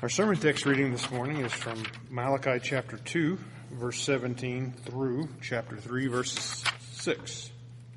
Our sermon text reading this morning is from Malachi chapter 2, verse 17 through chapter 3, verse 6.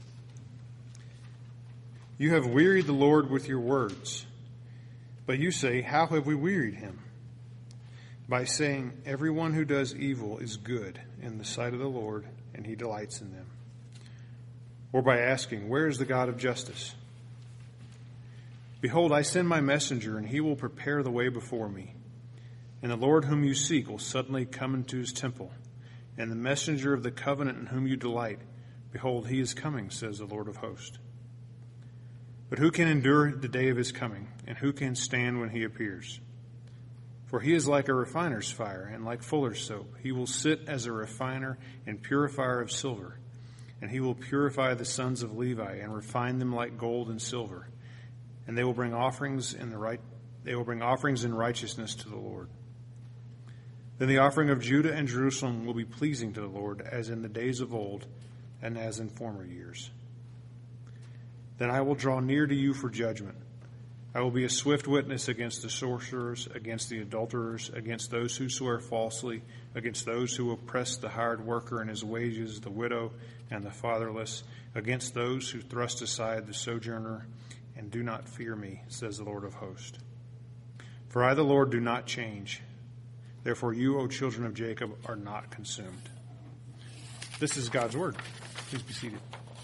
You have wearied the Lord with your words, but you say, how have we wearied him? By saying, everyone who does evil is good in the sight of the Lord, and he delights in them. Or by asking, where is the God of justice? Behold, I send my messenger, and he will prepare the way before me. And the Lord whom you seek will suddenly come into his temple. And the messenger of the covenant in whom you delight, behold, he is coming, says the Lord of hosts. But who can endure the day of his coming, and who can stand when he appears? For he is like a refiner's fire, and like fuller's soap. He will sit as a refiner and purifier of silver. And he will purify the sons of Levi, and refine them like gold and silver. And they will bring offerings in righteousness to the Lord. Then the offering of Judah and Jerusalem will be pleasing to the Lord, as in the days of old and as in former years. Then I will draw near to you for judgment. I will be a swift witness against the sorcerers, against the adulterers, against those who swear falsely, against those who oppress the hired worker and his wages, the widow and the fatherless, against those who thrust aside the sojourner and do not fear me, says the Lord of hosts. For I, the Lord, do not change. Therefore you, O children of Jacob, are not consumed. This is God's word. Please be seated.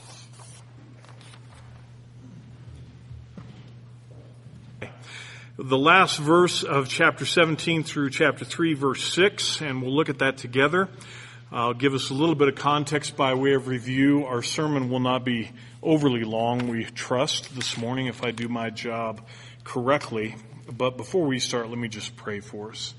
The last verse of chapter 17 through chapter 3, verse 6, and we'll look at that together. I'll give us a little bit of context by way of review. Our sermon will not be overly long, we trust, this morning, if I do my job correctly. But before we start, let me just pray for us.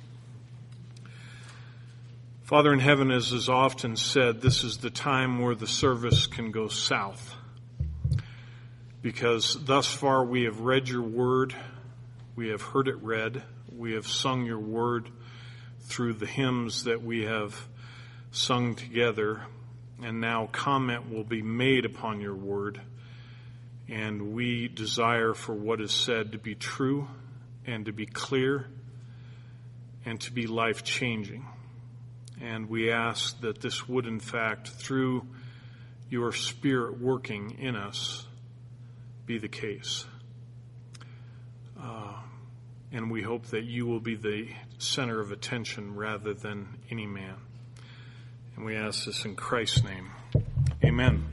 Father in heaven, as is often said, this is the time where the service can go south. Because thus far we have read your word, we have heard it read, we have sung your word through the hymns that we have sung together, and now comment will be made upon your word, and we desire for what is said to be true and to be clear and to be life-changing. And we ask that this would, in fact, through your Spirit working in us, be the case. And we hope that you will be the center of attention rather than any man. And we ask this in Christ's name. Amen.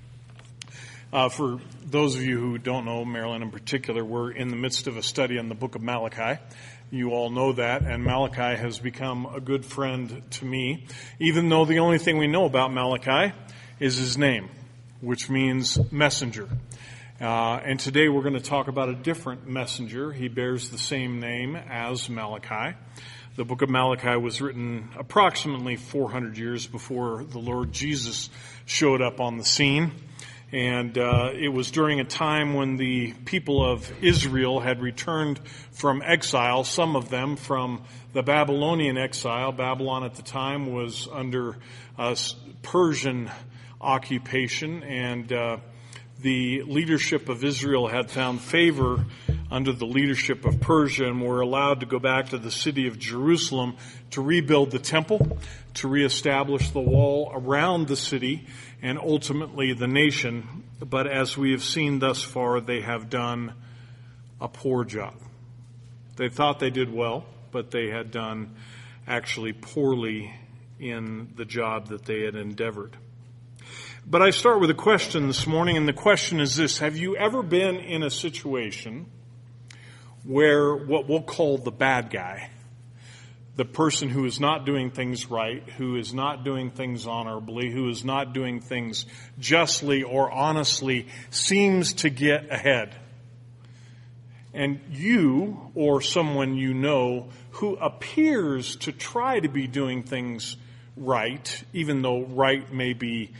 For those of you who don't know, Marilyn in particular, we're in the midst of a study on the book of Malachi. You all know that, and Malachi has become a good friend to me, even though the only thing we know about Malachi is his name, which means messenger. And today we're going to talk about a different messenger. He bears the same name as Malachi. The book of Malachi was written approximately 400 years before the Lord Jesus showed up on the scene. And it was during a time when the people of Israel had returned from exile, some of them from the Babylonian exile. Babylon at the time was under Persian occupation, and the leadership of Israel had found favor under the leadership of Persia and were allowed to go back to the city of Jerusalem to rebuild the temple, to reestablish the wall around the city, and ultimately the nation. But as we have seen thus far, they have done a poor job. They thought they did well, but they had done actually poorly in the job that they had endeavored. But I start with a question this morning, and the question is this: have you ever been in a situation where what we'll call the bad guy, the person who is not doing things right, who is not doing things honorably, who is not doing things justly or honestly, seems to get ahead? And you, or someone you know, who appears to try to be doing things right, even though right may be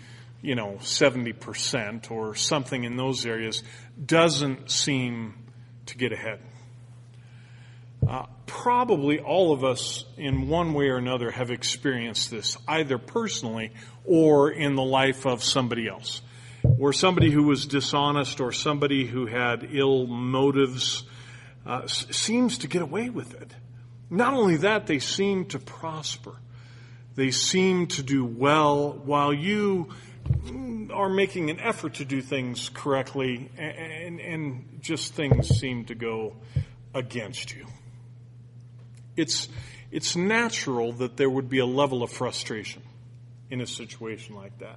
70% or something in those areas, doesn't seem to get ahead. Probably all of us in one way or another have experienced this, either personally or in the life of somebody else, where somebody who was dishonest or somebody who had ill motives seems to get away with it. Not only that, they seem to prosper. They seem to do well while you are making an effort to do things correctly, and just things seem to go against you. It's natural that there would be a level of frustration in a situation like that.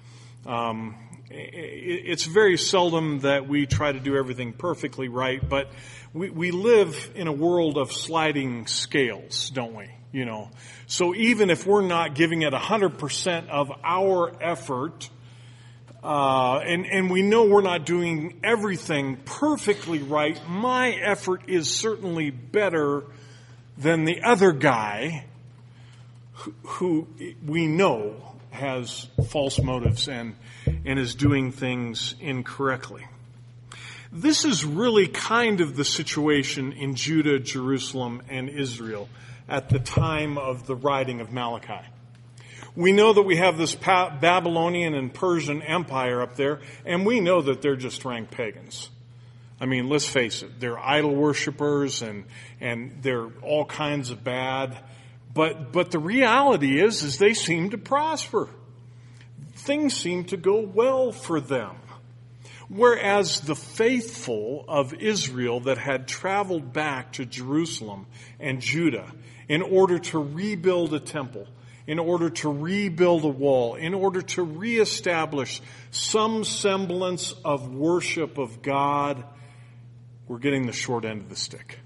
It's very seldom that we try to do everything perfectly right, but we live in a world of sliding scales, don't we? You know, so even if we're not giving it 100% of our effort, and we know we're not doing everything perfectly right, my effort is certainly better than the other guy who we know has false motives and is doing things incorrectly. This is really kind of the situation in Judah, Jerusalem, and Israel at the time of the writing of Malachi. We know that we have this Babylonian and Persian empire up there, and we know that they're just rank pagans. I mean, let's face it, they're idol worshipers and they're all kinds of bad. But the reality is they seem to prosper. Things seem to go well for them. Whereas the faithful of Israel that had traveled back to Jerusalem and Judah in order to rebuild a temple, in order to rebuild a wall, in order to reestablish some semblance of worship of God, were getting the short end of the stick.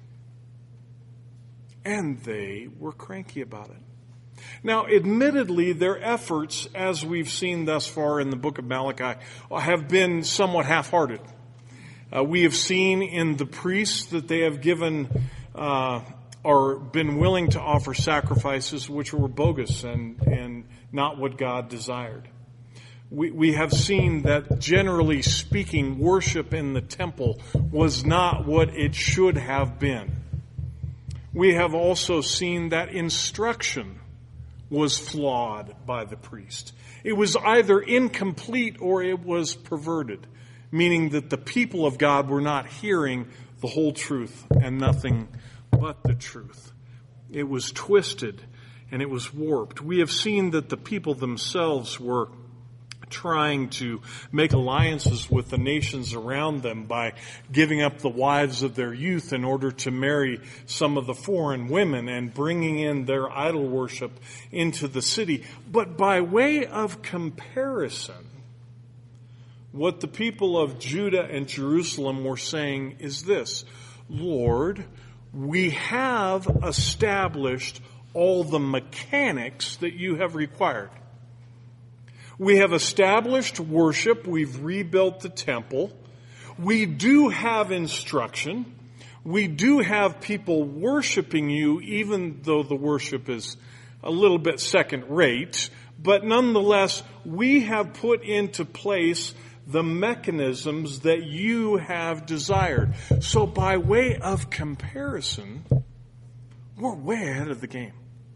And they were cranky about it. Now, admittedly, their efforts, as we've seen thus far in the book of Malachi, have been somewhat half-hearted. We have seen in the priests that they have given or been willing to offer sacrifices which were bogus and not what God desired. We have seen that, generally speaking, worship in the temple was not what it should have been. We have also seen that instruction was flawed by the priest. It was either incomplete or it was perverted, meaning that the people of God were not hearing the whole truth and nothing but the truth. It was twisted and it was warped. We have seen that the people themselves were trying to make alliances with the nations around them by giving up the wives of their youth in order to marry some of the foreign women and bringing in their idol worship into the city. But by way of comparison, what the people of Judah and Jerusalem were saying is this: Lord, we have established all the mechanics that you have required. We have established worship. We've rebuilt the temple. We do have instruction. We do have people worshiping you, even though the worship is a little bit second rate. But nonetheless, we have put into place the mechanisms that you have desired. So by way of comparison, we're way ahead of the game.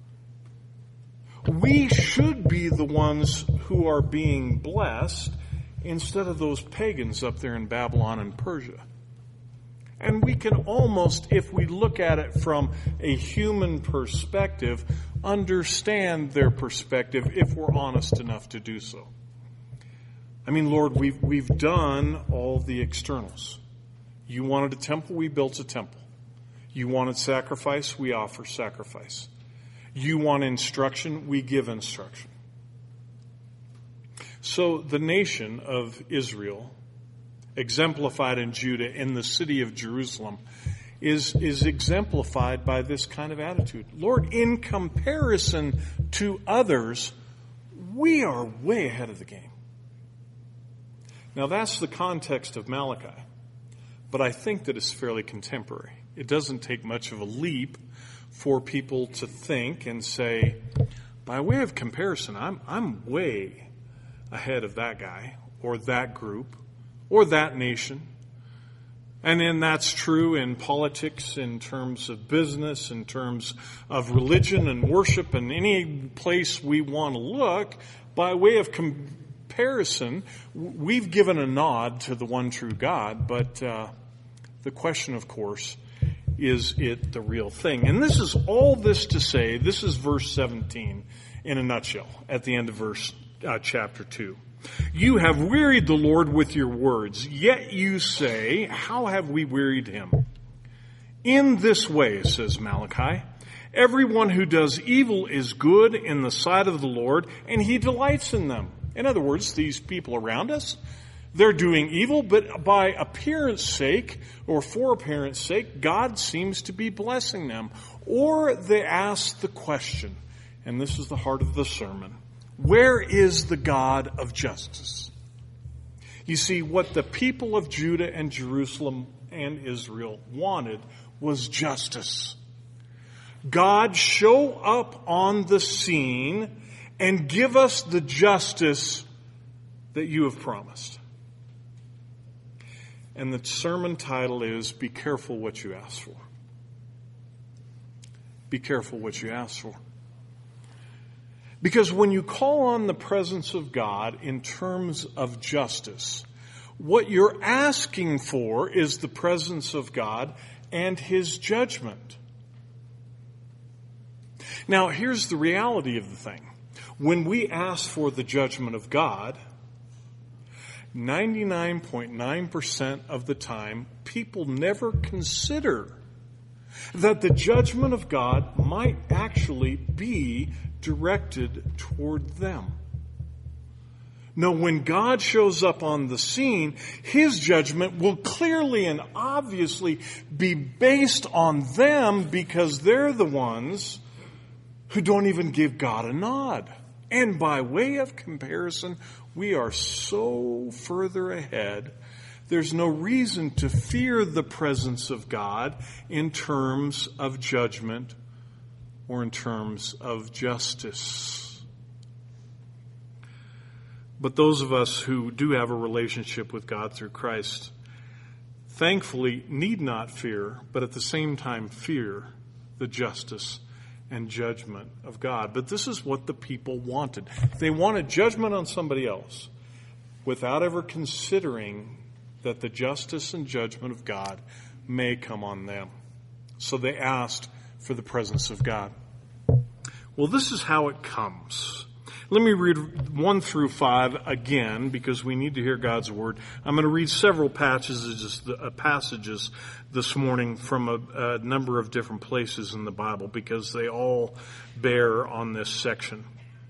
We should be the ones who are being blessed instead of those pagans up there in Babylon and Persia. And we can almost, if we look at it from a human perspective, understand their perspective if we're honest enough to do so. I mean, Lord, we've done all the externals. You wanted a temple, we built a temple. You wanted sacrifice, we offer sacrifice. You want instruction, we give instruction. So the nation of Israel, exemplified in Judah, in the city of Jerusalem, is exemplified by this kind of attitude. Lord, in comparison to others, we are way ahead of the game. Now that's the context of Malachi, but I think that it's fairly contemporary. It doesn't take much of a leap for people to think and say, by way of comparison, I'm way ahead of that guy or that group or that nation. And then that's true in politics, in terms of business, in terms of religion and worship, and any place we want to look. By way of comparison, we've given a nod to the one true God, but the question, of course, is it the real thing? And this is all this to say, this is verse 17 in a nutshell at the end of chapter 2. You have wearied the Lord with your words, yet you say, how have we wearied him? In this way, says Malachi, everyone who does evil is good in the sight of the Lord, and he delights in them. In other words, these people around us, they're doing evil, but by appearance sake, or for appearance sake, God seems to be blessing them. Or they ask the question, and this is the heart of the sermon, where is the God of justice? You see, what the people of Judah and Jerusalem and Israel wanted was justice. God, show up on the scene and give us the justice that you have promised. And the sermon title is, Be Careful What You Ask For. Be careful what you ask for. Because when you call on the presence of God in terms of justice, what you're asking for is the presence of God and his judgment. Now, here's the reality of the thing. When we ask for the judgment of God, 99.9% of the time, people never consider that the judgment of God might actually be directed toward them. No, when God shows up on the scene, his judgment will clearly and obviously be based on them because they're the ones who don't even give God a nod. And by way of comparison, we are so further ahead, there's no reason to fear the presence of God in terms of judgment or in terms of justice. But those of us who do have a relationship with God through Christ, thankfully need not fear, but at the same time fear the justice and judgment of God. But this is what the people wanted. They wanted judgment on somebody else without ever considering that the justice and judgment of God may come on them. So they asked for the presence of God. Well, this is how it comes. Let me read 1 through 5 again because we need to hear God's word. I'm going to read several passages this morning from a number of different places in the Bible because they all bear on this section.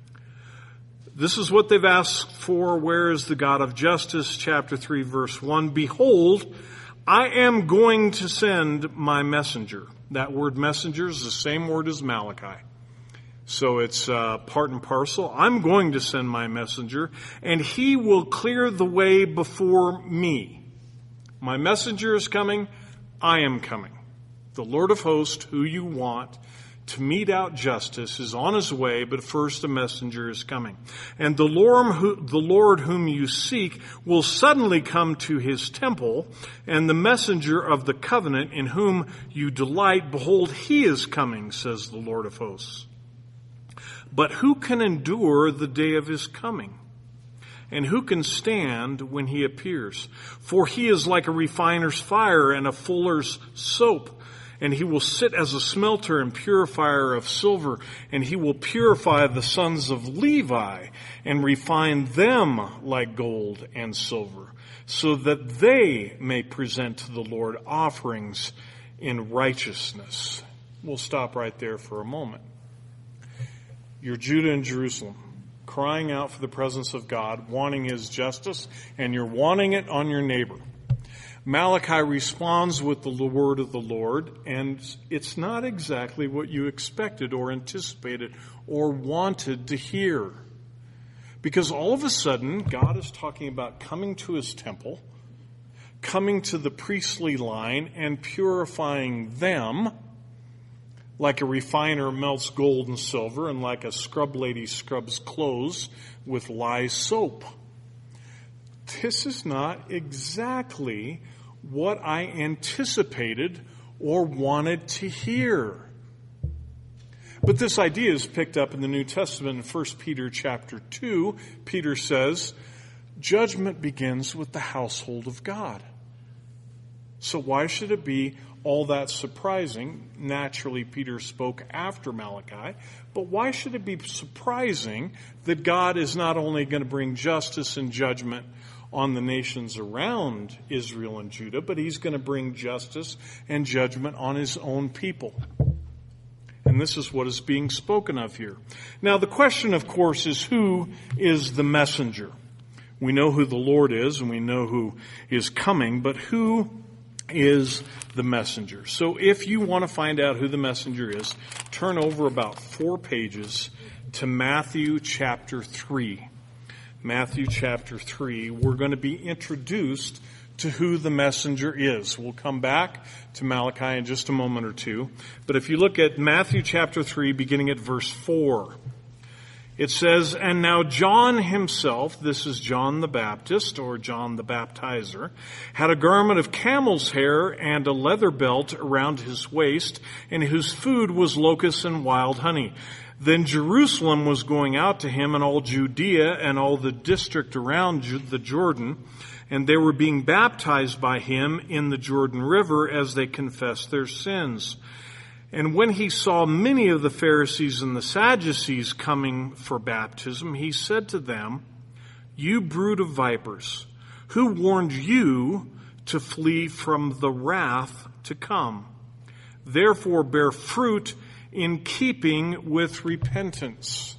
This is what they've asked for. Where is the God of justice? Chapter 3, verse 1. Behold, I am going to send my messenger. That word messenger is the same word as Malachi. So it's part and parcel. I'm going to send my messenger, and he will clear the way before me. My messenger is coming. I am coming. The Lord of hosts, who you want to mete out justice, is on his way, but first a messenger is coming. And the Lord whom you seek will suddenly come to his temple, and the messenger of the covenant in whom you delight, behold, he is coming, says the Lord of hosts. But who can endure the day of his coming? And who can stand when he appears? For he is like a refiner's fire and a fuller's soap. And he will sit as a smelter and purifier of silver. And he will purify the sons of Levi and refine them like gold and silver, so that they may present to the Lord offerings in righteousness. We'll stop right there for a moment. You're Judah and Jerusalem, crying out for the presence of God, wanting his justice, and you're wanting it on your neighbor. Malachi responds with the word of the Lord, and it's not exactly what you expected or anticipated or wanted to hear. Because all of a sudden, God is talking about coming to his temple, coming to the priestly line, and purifying them, like a refiner melts gold and silver, and like a scrub lady scrubs clothes with lye soap. This is not exactly what I anticipated or wanted to hear. But this idea is picked up in the New Testament in 1 Peter chapter 2. Peter says, judgment begins with the household of God. So why should it be all that surprising? Naturally, Peter spoke after Malachi, but why should it be surprising that God is not only going to bring justice and judgment on the nations around Israel and Judah, but he's going to bring justice and judgment on his own people? And this is what is being spoken of here. Now, the question, of course, is who is the messenger? We know who the Lord is, and we know who is coming, but who is the messenger? So if you want to find out who the messenger is, turn over about 4 pages to Matthew chapter 3. Matthew chapter 3, we're going to be introduced to who the messenger is. We'll come back to Malachi in just a moment or two. But if you look at Matthew chapter 3, beginning at verse 4, it says, "And now John himself," this is John the Baptist, or John the Baptizer, "had a garment of camel's hair and a leather belt around his waist, and whose food was locusts and wild honey. Then Jerusalem was going out to him, and all Judea and all the district around the Jordan, and they were being baptized by him in the Jordan River as they confessed their sins. And when he saw many of the Pharisees and the Sadducees coming for baptism, he said to them, 'You brood of vipers, who warned you to flee from the wrath to come? Therefore bear fruit in keeping with repentance.'"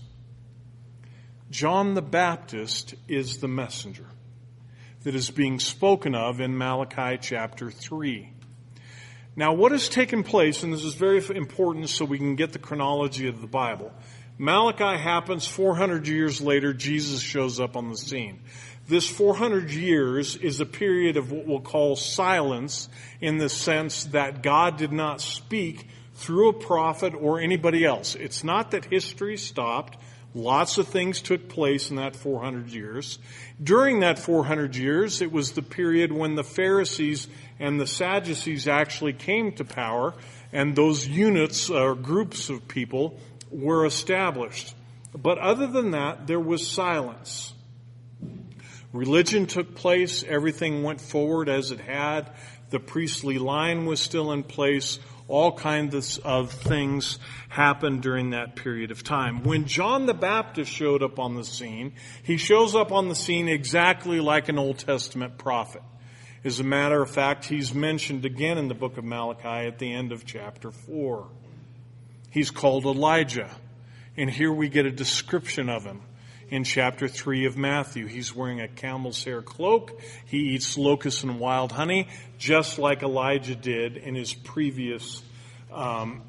John the Baptist is the messenger that is being spoken of in Malachi chapter 3. Now, what has taken place, and this is very important so we can get the chronology of the Bible. Malachi happens 400 years later, Jesus shows up on the scene. This 400 years is a period of what we'll call silence, in the sense that God did not speak through a prophet or anybody else. It's not that history stopped. Lots of things took place in that 400 years. During that 400 years, it was the period when the Pharisees and the Sadducees actually came to power, and those units or groups of people were established. But other than that, there was silence. Religion took place. Everything went forward as it had. The priestly line was still in place. All kinds of things happened during that period of time. When John the Baptist showed up on the scene, he shows up on the scene exactly like an Old Testament prophet. As a matter of fact, he's mentioned again in the book of Malachi at the end of chapter 4. He's called Elijah, and here we get a description of him. In chapter 3 of Matthew, he's wearing a camel's hair cloak. He eats locusts and wild honey, just like Elijah did in his previous job,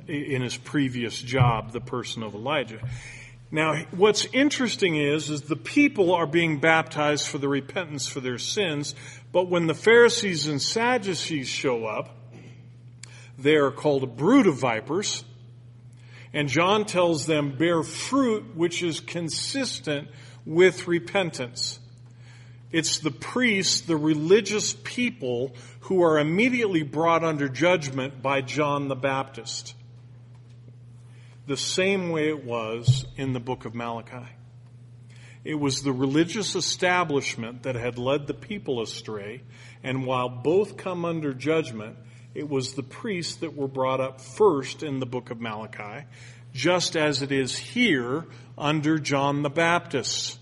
the person of Elijah. Now, what's interesting is the people are being baptized for the repentance for their sins, but when the Pharisees and Sadducees show up, they are called a brood of vipers. And John tells them, bear fruit which is consistent with repentance. It's the priests, the religious people, who are immediately brought under judgment by John the Baptist. The same way it was in the book of Malachi. It was the religious establishment that had led the people astray, and while both come under judgment, it was the priests that were brought up first in the book of Malachi, just as it is here under John the Baptist.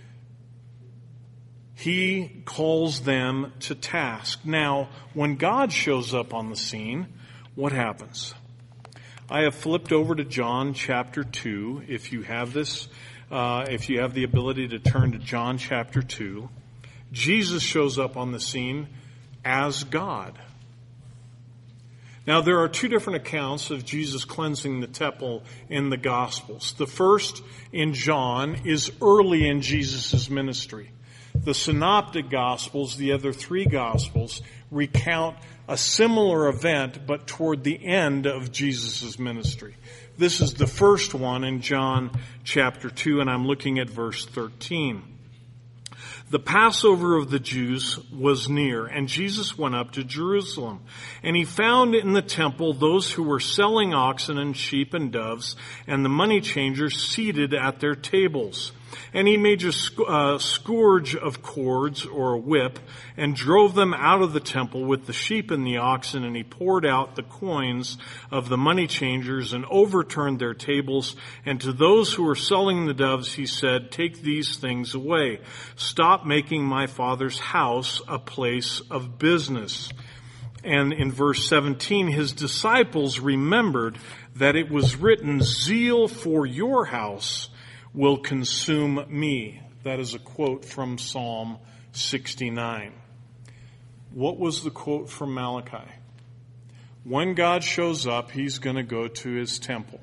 He calls them to task. Now, when God shows up on the scene, what happens? I have flipped over to John chapter 2. If you have this, if you have the ability to turn to John chapter 2, Jesus shows up on the scene as God. Now, there are 2 different accounts of Jesus cleansing the temple in the Gospels. The first, in John, is early in Jesus' ministry. The Synoptic Gospels, the other 3 Gospels, recount a similar event, but toward the end of Jesus' ministry. This is the first one in John chapter 2, and I'm looking at verse 13. The Passover of the Jews was near, and Jesus went up to Jerusalem. And he found in the temple those who were selling oxen and sheep and doves, and the money changers seated at their tables. And he made a scourge of cords, or a whip, and drove them out of the temple with the sheep and the oxen, and he poured out the coins of the money changers and overturned their tables. And to those who were selling the doves he said, "Take these things away. Stop making my Father's house a place of business." And in verse 17, his disciples remembered that it was written, "Zeal for your house will consume me." That is a quote from Psalm 69. What was the quote from Malachi? When God shows up, he's going to go to his temple.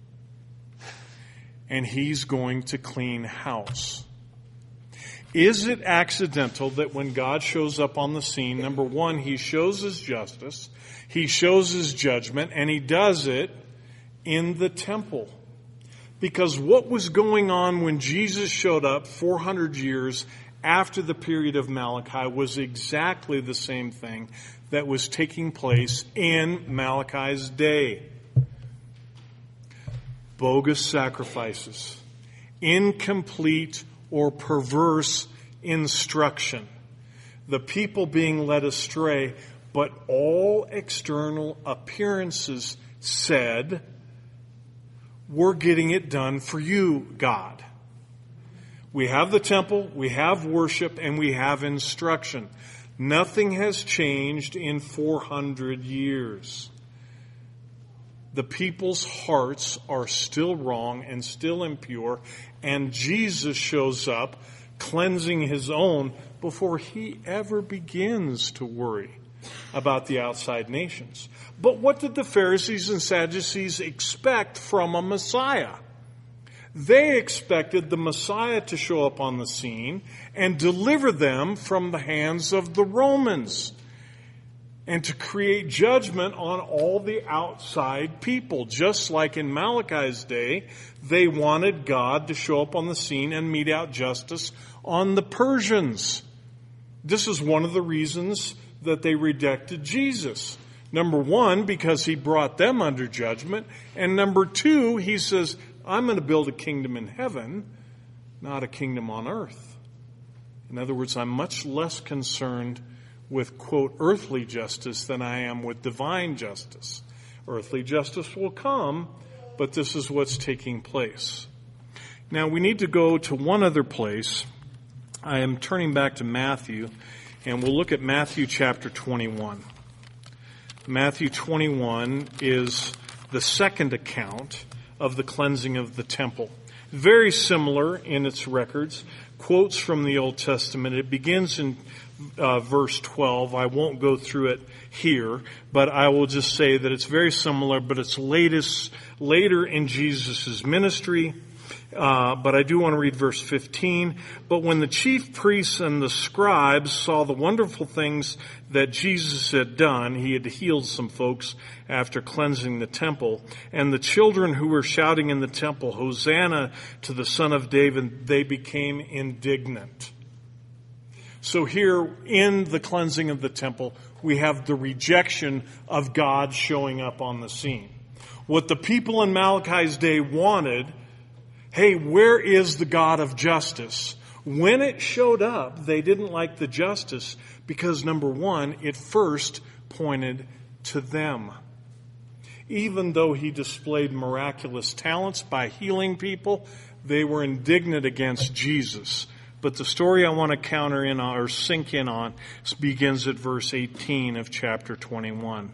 And he's going to clean house. Is it accidental that when God shows up on the scene, number one, he shows his justice, he shows his judgment, and he does it in the temple? Because what was going on when Jesus showed up 400 years after the period of Malachi was exactly the same thing that was taking place in Malachi's day. Bogus sacrifices, incomplete or perverse instruction, the people being led astray, but all external appearances said, "We're getting it done for you, God." We have the temple, we have worship, and we have instruction. Nothing has changed in 400 years. The people's hearts are still wrong and still impure, and Jesus shows up cleansing his own before he ever begins to worry about the outside nations. But what did the Pharisees and Sadducees expect from a Messiah? They expected the Messiah to show up on the scene and deliver them from the hands of the Romans and to create judgment on all the outside people. Just like in Malachi's day, they wanted God to show up on the scene and mete out justice on the Persians. This is one of the reasons that they rejected Jesus. Number one, because he brought them under judgment. And number two, he says, I'm going to build a kingdom in heaven, not a kingdom on earth. In other words, I'm much less concerned with, quote, earthly justice than I am with divine justice. Earthly justice will come, but this is what's taking place. Now, we need to go to one other place. I am turning back to Matthew, and we'll look at Matthew chapter 21. Matthew 21 is the second account of the cleansing of the temple. Very similar in its records. Quotes from the Old Testament. It begins in verse 12. I won't go through it here, but I will just say that it's very similar, but it's later in Jesus' ministry. But I do want to read verse 15. But when the chief priests and the scribes saw the wonderful things that Jesus had done, he had healed some folks after cleansing the temple, and the children who were shouting in the temple, Hosanna to the Son of David, they became indignant. So here in the cleansing of the temple, we have the rejection of God showing up on the scene. What the people in Malachi's day wanted, hey, where is the God of justice? When it showed up, they didn't like the justice because, number one, it first pointed to them. Even though he displayed miraculous talents by healing people, they were indignant against Jesus. But the story I want to counter in or sink in on begins at verse 18 of chapter 21.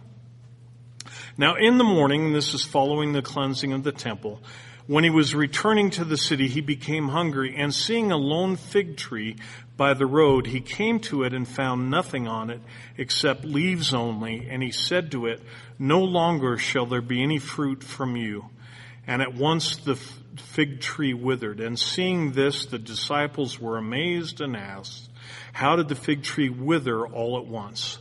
Now in the morning, this is following the cleansing of the temple, when he was returning to the city, he became hungry, and seeing a lone fig tree by the road, he came to it and found nothing on it except leaves only, and he said to it, No longer shall there be any fruit from you. And at once the fig tree withered. And seeing this, the disciples were amazed and asked, How did the fig tree wither all at once?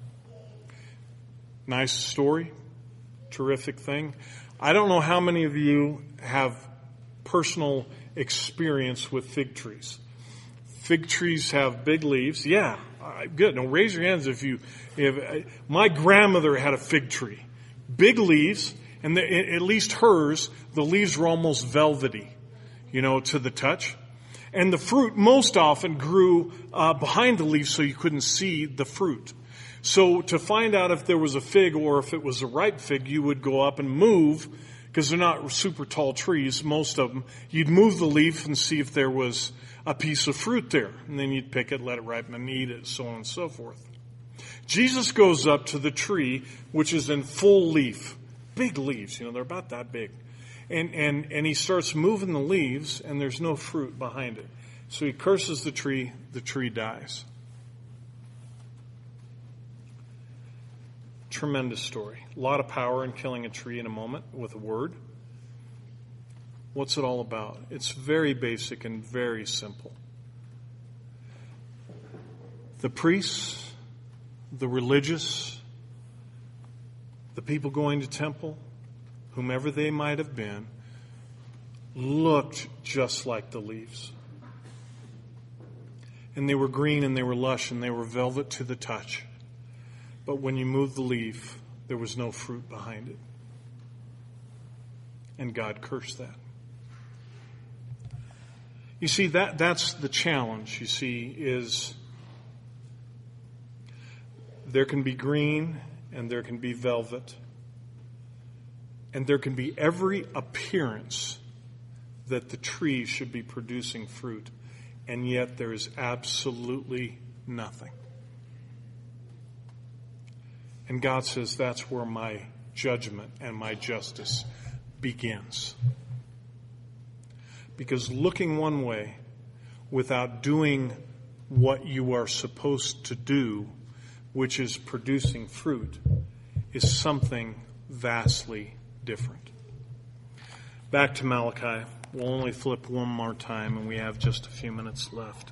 Nice story. Terrific thing. I don't know how many of you have personal experience with fig trees. Fig trees have big leaves. Yeah, good. Now raise your hands if my grandmother had a fig tree. Big leaves, and at least hers, the leaves were almost velvety, to the touch. And the fruit most often grew behind the leaf so you couldn't see the fruit. So to find out if there was a fig or if it was a ripe fig, you would go up and move, because they're not super tall trees, most of them. You'd move the leaf and see if there was a piece of fruit there. And then you'd pick it, let it ripen, and eat it, so on and so forth. Jesus goes up to the tree, which is in full leaf. Big leaves, they're about that big. And he starts moving the leaves, and there's no fruit behind it. So he curses the tree dies. Tremendous story. A lot of power in killing a tree in a moment with a word. What's it all about? It's very basic and very simple. The priests, the religious, the people going to temple, whomever they might have been, looked just like the leaves. And they were green and they were lush and they were velvet to the touch. But when you moved the leaf, there was no fruit behind it. And God cursed that. You see, that's the challenge, is there can be green and there can be velvet. And there can be every appearance that the tree should be producing fruit. And yet there is absolutely nothing. And God says that's where my judgment and my justice begins. Because looking one way without doing what you are supposed to do, which is producing fruit, is something vastly different. Back to Malachi. We'll only flip one more time, and we have just a few minutes left.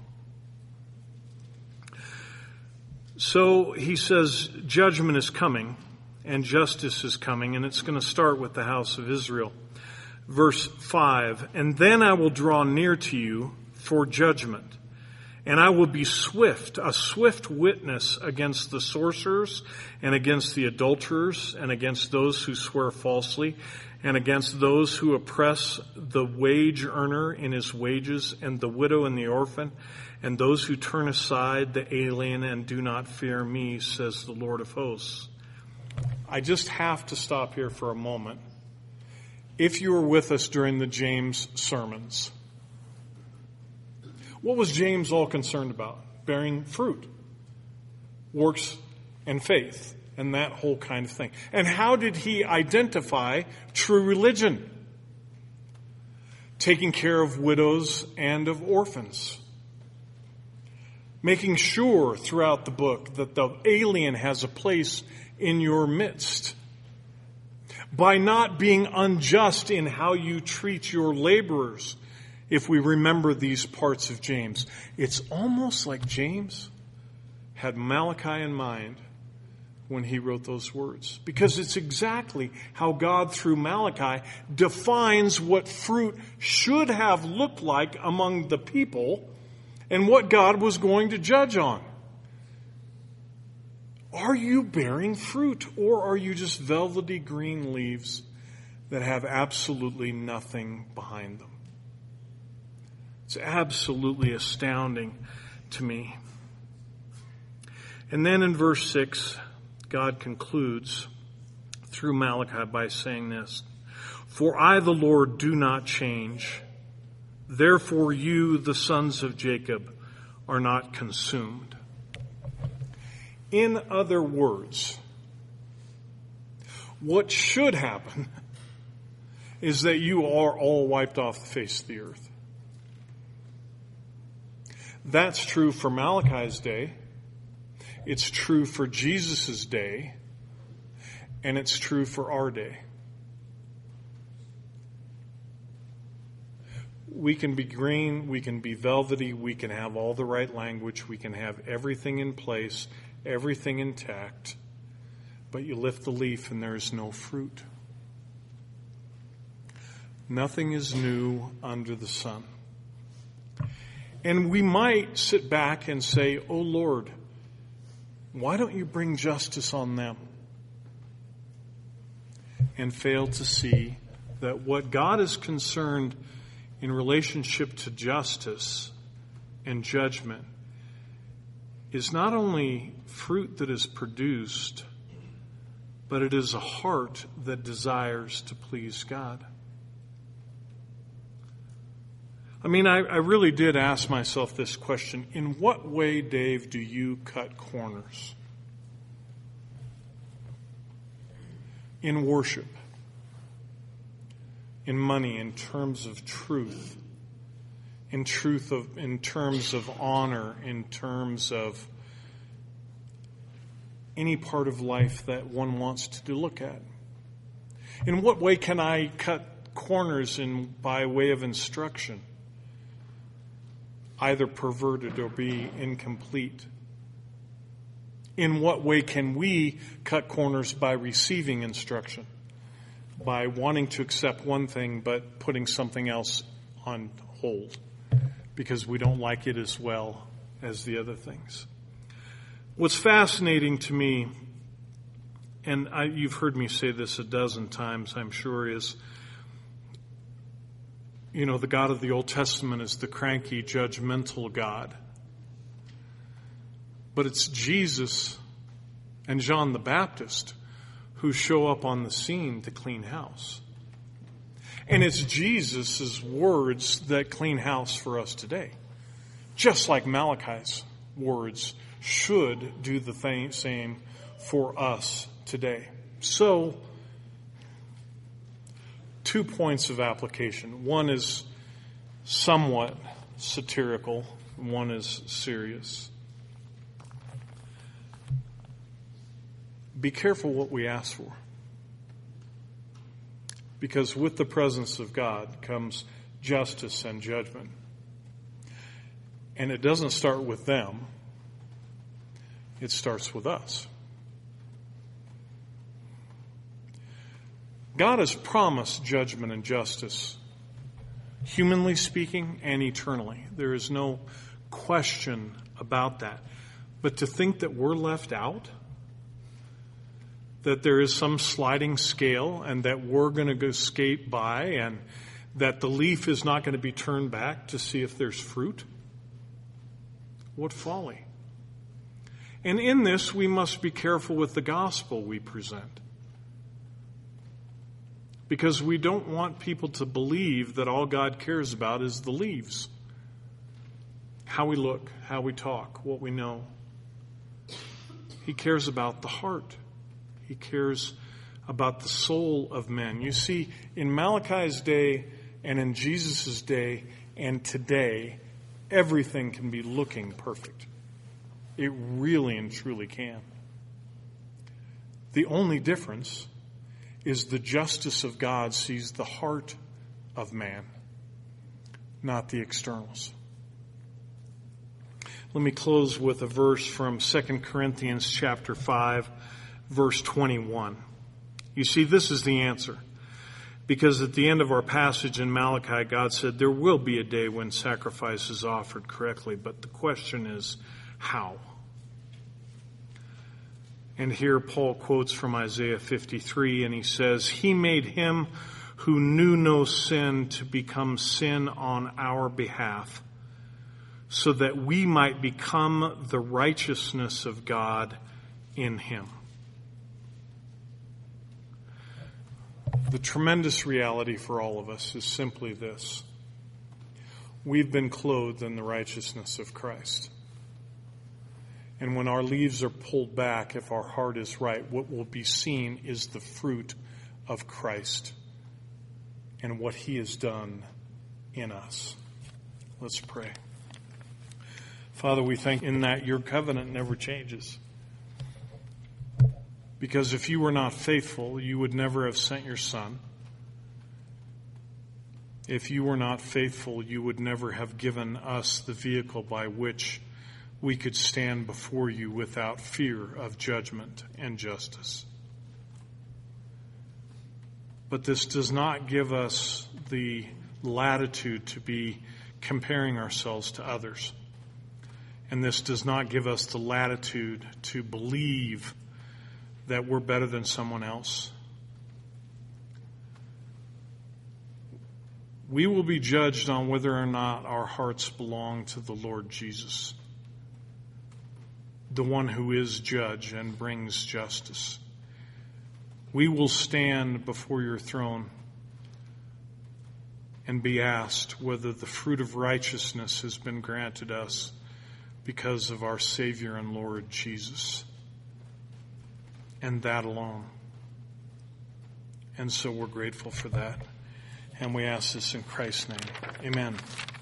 So he says judgment is coming and justice is coming, and it's going to start with the house of Israel. Verse 5, and then I will draw near to you for judgment, and I will be a swift witness against the sorcerers and against the adulterers and against those who swear falsely and against those who oppress the wage earner in his wages and the widow and the orphan and those who turn aside the alien and do not fear me, says the Lord of hosts. I just have to stop here for a moment. If you were with us during the James sermons, what was James all concerned about? Bearing fruit, works, and faith, and that whole kind of thing. And how did he identify true religion? Taking care of widows and of orphans. Making sure throughout the book that the alien has a place in your midst. By not being unjust in how you treat your laborers. If we remember these parts of James, it's almost like James had Malachi in mind when he wrote those words. Because it's exactly how God, through Malachi, defines what fruit should have looked like among the people and what God was going to judge on. Are you bearing fruit, or are you just velvety green leaves that have absolutely nothing behind them? It's absolutely astounding to me. And then in verse 6, God concludes through Malachi by saying this, for I, the Lord, do not change. Therefore you, the sons of Jacob, are not consumed. In other words, what should happen is that you are all wiped off the face of the earth. That's true for Malachi's day. It's true for Jesus' day. And it's true for our day. We can be green, we can be velvety, we can have all the right language, we can have everything in place, everything intact, but you lift the leaf and there is no fruit. Nothing is new under the sun. And we might sit back and say, oh Lord, why don't you bring justice on them? And fail to see that what God is concerned in relationship to justice and judgment is not only fruit that is produced, but it is a heart that desires to please God. I mean, I really did ask myself this question. In what way, Dave, do you cut corners? In worship, in money, in terms of truth, in terms of honor, in terms of any part of life that one wants to look at. In what way can I cut corners by way of instruction, either perverted or be incomplete? In what way can we cut corners by receiving instruction, by wanting to accept one thing but putting something else on hold because we don't like it as well as the other things? What's fascinating to me, and you've heard me say this a dozen times, I'm sure, is, the God of the Old Testament is the cranky, judgmental God. But it's Jesus and John the Baptist who show up on the scene to clean house. And it's Jesus' words that clean house for us today. Just like Malachi's words should do the same for us today. So, 2 points of application. One is somewhat satirical, one is serious. Be careful what we ask for. Because with the presence of God comes justice and judgment. And it doesn't start with them. It starts with us. God has promised judgment and justice, humanly speaking and eternally. There is no question about that. But to think that we're left out, that there is some sliding scale and that we're going to go skate by and that the leaf is not going to be turned back to see if there's fruit, what folly. And in this, we must be careful with the gospel we present. Because we don't want people to believe that all God cares about is the leaves. How we look, how we talk, what we know. He cares about the heart. He cares about the soul of men. You see, in Malachi's day and in Jesus' day and today, everything can be looking perfect. It really and truly can. The only difference is the justice of God sees the heart of man, not the externals. Let me close with a verse from 2 Corinthians chapter 5, verse 21. You see, this is the answer. Because at the end of our passage in Malachi, God said there will be a day when sacrifice is offered correctly, but the question is, how? And here Paul quotes from Isaiah 53, and he says, He made him who knew no sin to become sin on our behalf, so that we might become the righteousness of God in him. The tremendous reality for all of us is simply this. We've been clothed in the righteousness of Christ. And when our leaves are pulled back, if our heart is right, what will be seen is the fruit of Christ and what he has done in us. Let's pray. Father, we thank you in that your covenant never changes. Because if you were not faithful, you would never have sent your Son. If you were not faithful, you would never have given us the vehicle by which we could stand before you without fear of judgment and justice. But this does not give us the latitude to be comparing ourselves to others. And this does not give us the latitude to believe that we're better than someone else. we will be judged on whether or not our hearts belong to the Lord Jesus, the one who is judge and brings justice. We will stand before your throne and be asked whether the fruit of righteousness has been granted us because of our Savior and Lord Jesus, and that alone. And so we're grateful for that. And we ask this in Christ's name. Amen.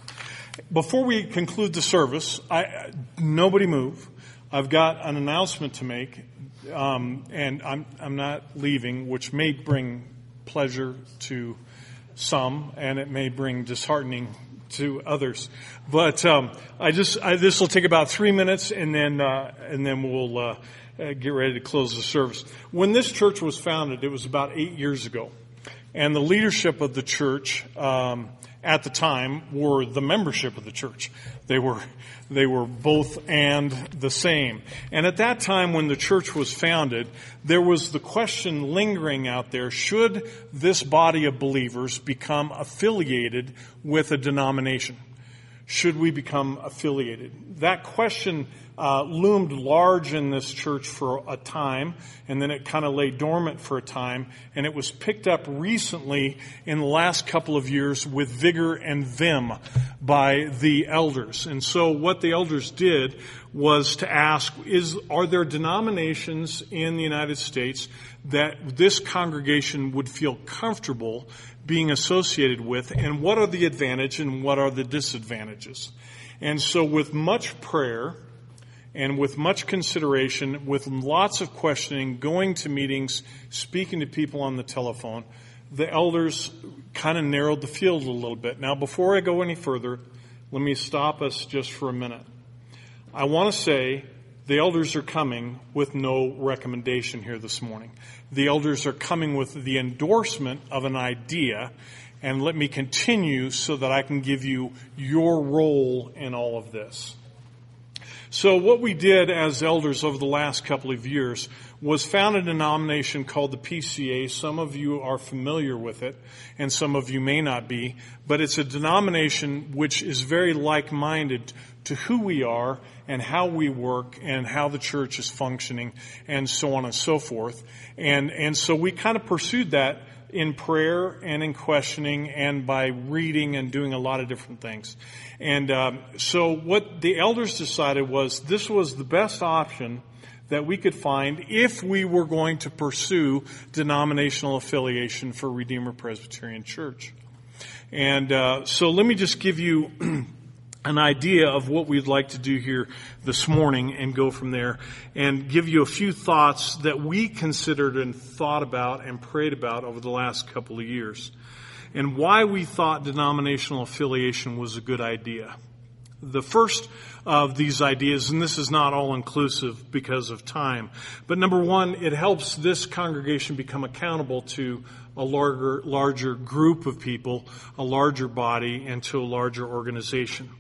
Before we conclude the service, nobody move. I've got an announcement to make, and I'm not leaving, which may bring pleasure to some, and it may bring disheartening to others. But this will take about 3 minutes, and then we'll get ready to close the service. When this church was founded, it was about 8 years ago. And the leadership of the church at the time were the membership of the church. They were both and the same. And at that time when the church was founded, there was the question lingering out there, should this body of believers become affiliated with a denomination? Should we become affiliated? That question loomed large in this church for a time, and then it kind of lay dormant for a time, and it was picked up recently in the last couple of years with vigor and vim by the elders. And so what the elders did was to ask, are there denominations in the United States that this congregation would feel comfortable being associated with, and what are the advantages and what are the disadvantages? And so with much prayer and with much consideration, with lots of questioning, going to meetings, speaking to people on the telephone, the elders kind of narrowed the field a little bit. Now, before I go any further, let me stop us just for a minute. I want to say the elders are coming with no recommendation here this morning. The elders are coming with the endorsement of an idea, and let me continue so that I can give you your role in all of this. So what we did as elders over the last couple of years was found a denomination called the PCA. Some of you are familiar with it, and some of you may not be, but it's a denomination which is very like-minded to who we are and how we work and how the church is functioning and so on and so forth. And so we kind of pursued that in prayer and in questioning and by reading and doing a lot of different things. And so what the elders decided was this was the best option that we could find if we were going to pursue denominational affiliation for Redeemer Presbyterian Church. And so let me just give you an idea of what we'd like to do here this morning and go from there and give you a few thoughts that we considered and thought about and prayed about over the last couple of years and why we thought denominational affiliation was a good idea. The first of these ideas, and this is not all inclusive because of time, but number one, it helps this congregation become accountable to a larger group of people, a larger body, and to a larger organization.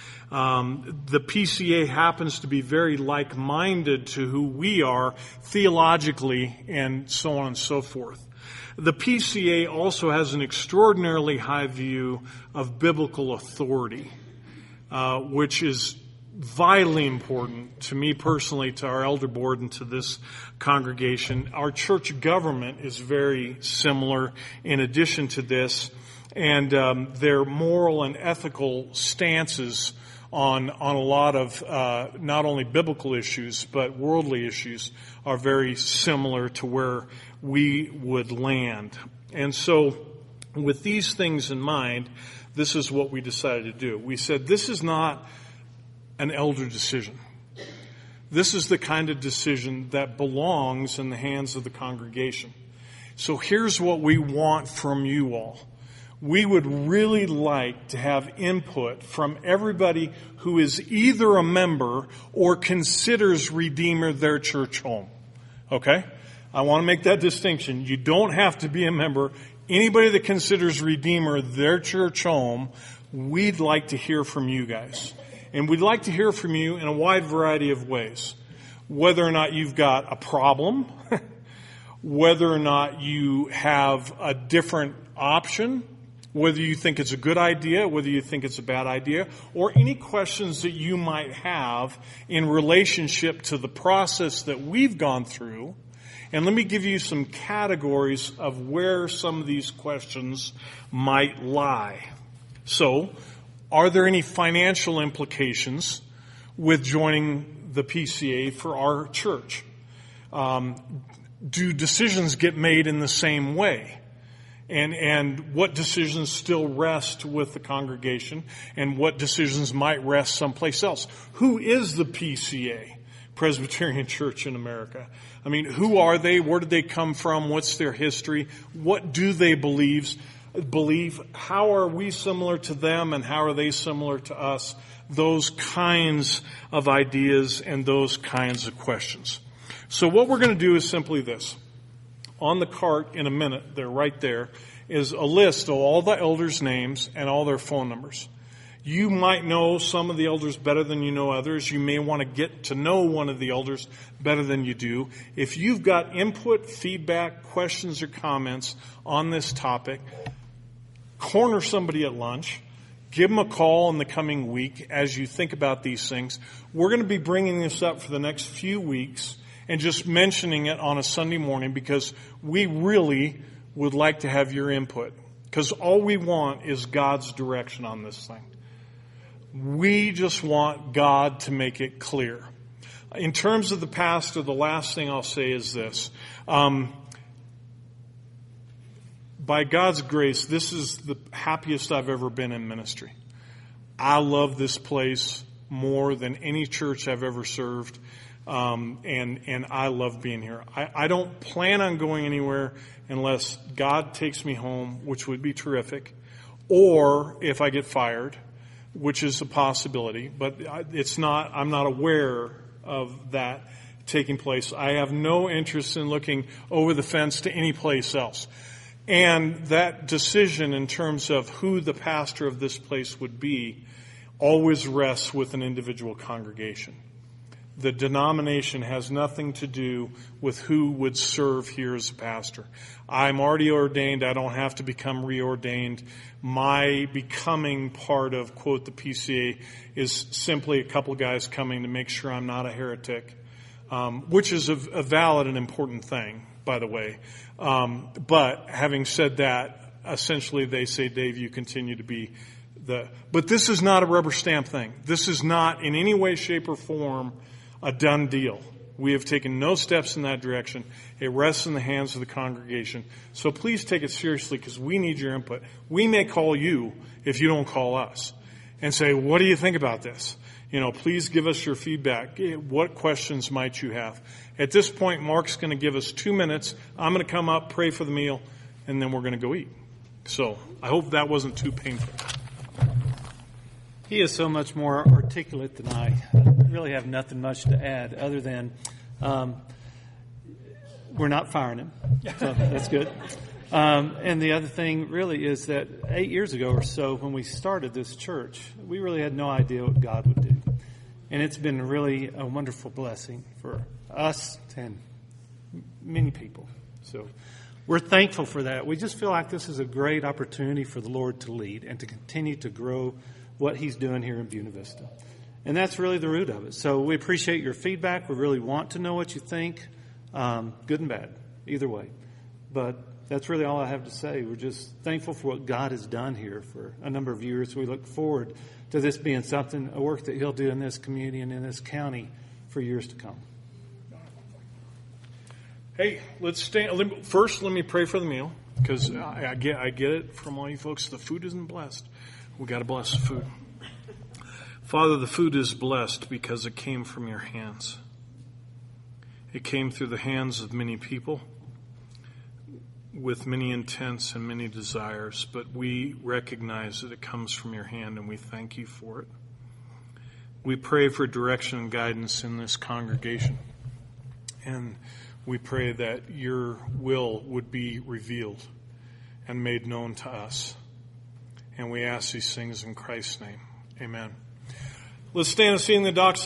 The PCA happens to be very like-minded to who we are theologically and so on and so forth. The PCA also has an extraordinarily high view of biblical authority, which is vitally important to me personally, to our elder board, and to this congregation. Our church government is very similar in addition to this, and their moral and ethical stances on a lot of not only biblical issues but worldly issues are very similar to where we would land. And so with these things in mind, this is what we decided to do. We said this is not an elder decision. This is the kind of decision that belongs in the hands of the congregation. So here's what we want from you all. We would really like to have input from everybody who is either a member or considers Redeemer their church home. Okay? I want to make that distinction. You don't have to be a member. Anybody that considers Redeemer their church home, we'd like to hear from you guys. And we'd like to hear from you in a wide variety of ways. Whether or not you've got a problem, whether or not you have a different option, whether you think it's a good idea, whether you think it's a bad idea, or any questions that you might have in relationship to the process that we've gone through. And let me give you some categories of where some of these questions might lie. So, are there any financial implications with joining the PCA for our church? Do decisions get made in the same way? And what decisions still rest with the congregation, and what decisions might rest someplace else? Who is the PCA, Presbyterian Church in America? I mean, who are they? Where did they come from? What's their history? What do they believe? How are we similar to them, and how are they similar to us? Those kinds of ideas and those kinds of questions. So what we're going to do is simply this. On the cart in a minute, they're right there, is a list of all the elders' names and all their phone numbers. You might know some of the elders better than you know others. You may want to get to know one of the elders better than you do. If you've got input, feedback, questions, or comments on this topic, corner somebody at lunch. Give them a call in the coming week as you think about these things. We're going to be bringing this up for the next few weeks and just mentioning it on a Sunday morning because we really would like to have your input. Because all we want is God's direction on this thing. We just want God to make it clear. In terms of the pastor, the last thing I'll say is this. By God's grace, this is the happiest I've ever been in ministry. I love this place more than any church I've ever served. And I love being here. I don't plan on going anywhere unless God takes me home, which would be terrific, or if I get fired, which is a possibility, but I'm not aware of that taking place. I have no interest in looking over the fence to any place else. And that decision in terms of who the pastor of this place would be always rests with an individual congregation. The denomination has nothing to do with who would serve here as a pastor. I'm already ordained. I don't have to become reordained. My becoming part of, quote, the PCA is simply a couple guys coming to make sure I'm not a heretic, which is a valid and important thing, by the way. But having said that, essentially they say, Dave, you continue to be but this is not a rubber stamp thing. This is not in any way, shape, or form a done deal. We have taken no steps in that direction. It rests in the hands of the congregation. So please take it seriously because we need your input. We may call you if you don't call us and say, what do you think about this? Please give us your feedback. What questions might you have? At this point, Mark's going to give us 2 minutes. I'm going to come up, pray for the meal, and then we're going to go eat. So I hope that wasn't too painful. He is so much more articulate than I really have nothing much to add other than we're not firing him. So that's good. And the other thing really is that 8 years ago or so when we started this church, we really had no idea what God would do. And it's been really a wonderful blessing for us and many people. So we're thankful for that. We just feel like this is a great opportunity for the Lord to lead and to continue to grow what He's doing here in Buena Vista. And that's really the root of it. So we appreciate your feedback. We really want to know what you think, good and bad, either way. But that's really all I have to say. We're just thankful for what God has done here for a number of years. We look forward to this being a work that He'll do in this community and in this county for years to come. Hey, let's stand. First, let me pray for the meal because I get it from all you folks. The food isn't blessed. We got to bless the food. Father, the food is blessed because it came from your hands. It came through the hands of many people with many intents and many desires, but we recognize that it comes from your hand and we thank you for it. We pray for direction and guidance in this congregation, and we pray that your will would be revealed and made known to us. And we ask these things in Christ's name. Amen. Let's stand and sing the doxology.